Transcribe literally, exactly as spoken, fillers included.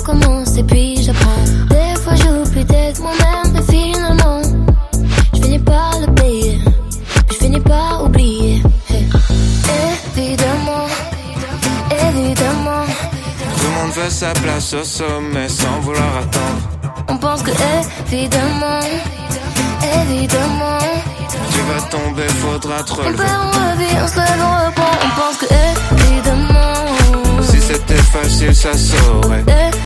recommence et puis j'apprends. Des fois j'oublie d'être moi-même et finalement je finis par le payer, puis je finis par oublier. Hey. Évidemment, évidemment, tout le monde veut sa place au sommet sans vouloir attendre. on pense que évidemment, évidemment, tu vas tomber, faudra te on relever. perd, on revit, on se lève, on reprend. On pense que évidemment, si c'était facile ça saurait.